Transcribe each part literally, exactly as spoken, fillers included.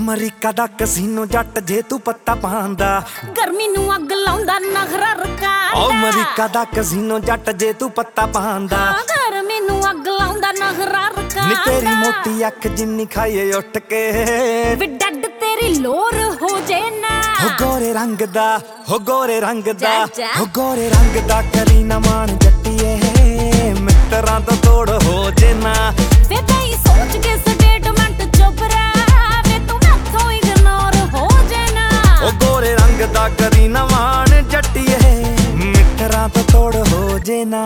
America ਦਾ casino ਜੱਟ ਜੇ ਤੂੰ ਪੱਤਾ ਪਾਉਂਦਾ, ਗਰਮੀ ਨੂੰ ਅੱਗ ਲਾਉਂਦਾ ਨਖਰਾ ਰਕਾਂਦਾ। ਅਮਰੀਕਾ ਦਾ ਕਸੀਨੋ ਜੱਟ ਜੇ ਤੂੰ ਪੱਤਾ ਪਾਉਂਦਾ, ਗਰਮੀ ਨੂੰ ਅੱਗ ਲਾਉਂਦਾ ਨਖਰਾ ਰਕਾਂਦਾ। ਨੀ ਤੇਰੀ ਮੋਟੀ ਅੱਖ ਜਿੰਨੀ ਖਾਈਏ ਉੱਠ ਕੇ, ਵੀ ਡੱਡ ਤੇਰੀ ਲੋਰ ਹੋ ਜੇ ਨਾ। ਹੋ ਗੋਰੇ ਰੰਗ ਦਾ, ਹੋ ਗੋਰੇ ਰੰਗ ਦਾ, ਜਾ, ਜਾ। ਹੋ ਗੋਰੇ ਰੰਗ ਦਾ ਕਰੀ ਨਾ ਮਾਣ ਜੱਟੀਏ, ਮਿੱਤਰਾਂ ਤੋਂ ਤੋੜ ਹੋ ਜੇ ਨਾ। ਵੇ ਬਈ ਸੋਚ ਕੇ ਸਟੇਟਮੈਂਟ ਚੁੱਪ ਰਹਿ, ਵੇ ਤੂੰ ਮੈਥੋਂ ਇਗਨੋਰ ਹੋ ਜੇ ਨਾ। ਹੋ ਗੋਰੇ ਰੰਗ ਦਾ ਕਰੀ ਨਾ ਮਾਣ ਜੱਟੀਏ, ਮਿੱਤਰਾਂ ਤੋਂ ਤੋੜ ਹੋ ਜੇ ਨਾ।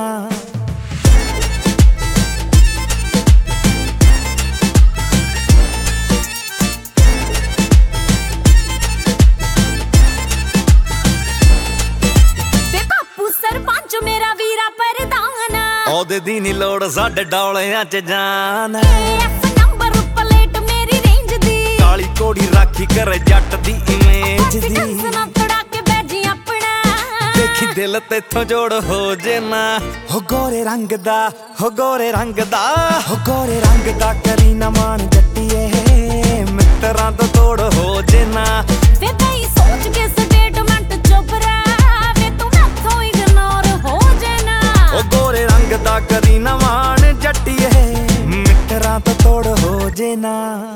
ਮੇਰਾ ਵੀਰਾ ਪ੍ਰਧਾਨ, ਉਹਦੇ ਦੀ ਨੀ ਲੋੜ ਸਾਡੇ ਡੌਲਿਆਂ ਚ ਜਾਨ। ਐਸ ਨੰਬਰ ਪਲੇਟ ਮੇਰੀ ਰੇਂਜ ਦੀ, ਕਾਲੀ ਕੋੜੀ ਰਾਖੀ ਕਰ ਜੱਟ ਦੀ ਇਮੇਜ ਦੀ। ਨਾ ਤੜਾ ਕੇ ਬੈਜੀ ਆਪਣਾ, ਦੇਖੀ ਦਿਲ ਤੇਥੋਂ ਜੋੜ ਹੋ ਜੇ ਨਾ। ਹੋ ਗੋਰੇ ਰੰਗ ਦਾ, ਹੋ ਗੋਰੇ ਰੰਗ ਦਾ, ਹੋ ਗੋਰੇ ਰੰਗ ਦਾ ਕਰੀ ਨਾ ਮਾਣ ਜੱਟੀਏ, ਮਿੱਤਰਾਂ ਤੋਂ ਤੋੜ ਹੋ ਜੇ ਨਾ। ਵੇ ਬਈ ਸੋਚ ਕੇ ਸਟੇਟਮੈਂਟ ਚੁੱਪ ਰਹਿ, ਵੇ ਤੂੰ ਮੈਥੋਂ ਇਗਨੋਰ ਹੋ ਜੇ ਨਾ। ਹੋ ਗੋਰੇ ਰੰਗ ਦਾ ਕਰੀ ਨਾ ਮਾਣ ਜੱਟੀਏ, ਮਿੱਤਰਾਂ ਤੋਂ ਤੋੜ ਹੋ ਜੇ ਨਾ।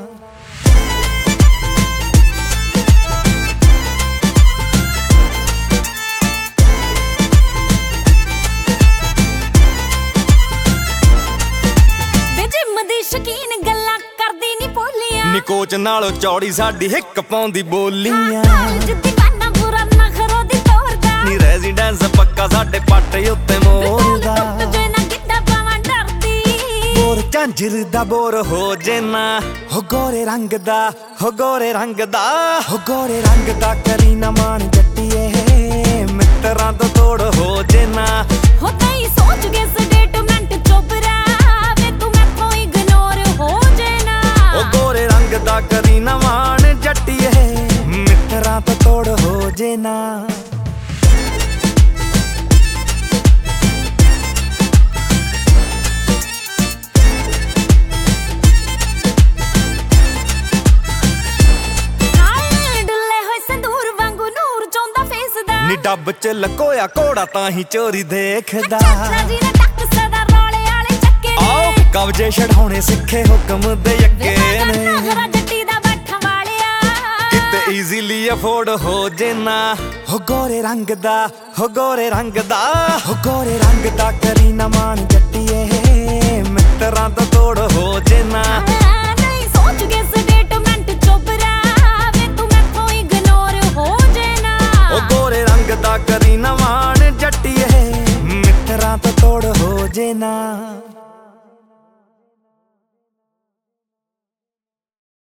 ਸ਼ਕੀਨ ਗੱਲਾਂ ਕਰਦੀ ਨੀ ਬੋਲੀਆਂ, ਨੀ ਕੋਚ ਨਾਲੋਂ ਚੌੜੀ ਸਾਡੀ ਹਿੱਕ ਪਾਉਂਦੀ ਬੋਲੀਆਂ। ਦੀਵਾਨਾ ਬੁਰਾ ਨਖਰੋ ਦੀ ਤੋਰਦਾ, ਨੀ ਰੈਜ਼ੀਡੈਂਸ ਪੱਕਾ ਸਾਡੇ ਪਾਟੇ ਉੱਤੇ ਮੋਰਦਾ। ਜੇ ਨਾ ਗਿੱਟਾ ਪਾਵਾਂ ਡਰਦੀ, ਬੋਰ ਝਾਂਜਰ ਦਾ ਬੋਰ ਹੋ ਜੇ ਨਾ। ਹੋ ਗੋਰੇ ਰੰਗ ਦਾ, ਹੋ ਗੋਰੇ ਰੰਗ ਦਾ, ਹੋ ਗੋਰੇ ਰੰਗ ਦਾ ਕਰੀ ਨਾ ਮਾਣ ਜੱਟੀਏ, ਮਿੱਤਰਾਂ ਤੋਂ ਤੋੜ ਹੋ ਜੇ ਨਾ। ਹੋ ਤਈ ਸੋਚ ਕੇ ਸਟੇਟਮੈਂਟ ਚੁੱਪ ਰਹਿ, ਵੇ ਤੂੰ ਮੈਥੋਂ ਇਗਨੋਰ ਹੋ ਜੇ ਨਾ। ਹੋ ਗੋਰੇ ਰੰਗ ਦਾ ਕਰੀ ਨਾ ਮਾਣ ਜੱਟੀਏ, ਮਿੱਤਰਾਂ ਤੋਂ ਤੋੜ ਹੋ ਜੇ ਨਾ। ਨੀ ਡੱਬ ਚ ਲਕੋਇਆ ਘੋੜਾ ਤਾਂ ਹੀ ਚੋਰੀ ਦੇਖਦਾ। ਚਾਚਾ ਜੀ ਨੇ ਟੱਕ ਸਦਾ ਰੋਲੇ ਵਾਲੇ ਚੱਕੇ ਨੇ, ਆਓ ਕਬਜੇ ਛਡਾਉਣੇ ਸਿੱਖੇ ਹੁਕਮ ਦੇ ਅੱਗੇ ਨੇ। ਨਖਰਾ ਜੱਟੀ ਦਾ ਬੈਠਾ ਵਾਲਿਆ, ਕਿਤੇ ਈਜ਼ੀਲੀ ਅਫੋਰਡ ਹੋ ਜੇ ਨਾ। ਹੋ ਗੋਰੇ ਰੰਗ ਦਾ, ਹੋ ਗੋਰੇ ਰੰਗ ਦਾ, ਹੋ ਗੋਰੇ ਰੰਗ ਦਾ ਕਰੀ ਨਾ ਮਾਣ ਜੱਟੀਏ, ਮਿੱਤਰਾਂ ਤੋਂ ਤੋੜ ਹੋ ਜੇ ਨਾ। ਨਹੀਂ ਸੋਚ ਕੇ ਸਟੇਟਮੈਂਟ ਚੁੱਪ ਰਹਿ, ਵੇ ਤੂੰ ਮੈਥੋਂ ਇਗਨੋਰ ਹੋ ਜੇ ਨਾ। ਹੋ ਗੋਰੇ ਰੰਗ ਦਾ ਕਰੀ ਨਾ ਮਾਣ ਜੱਟੀਏ, ਮਿੱਤਰਾਂ ਤੋਂ ਤੋੜ ਹੋ ਜੇ ਨਾ।